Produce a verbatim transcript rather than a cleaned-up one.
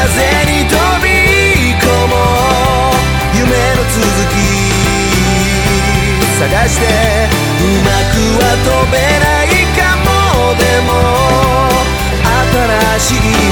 風に飛び込もう夢の続き探してうまくは飛べないかもでも新しい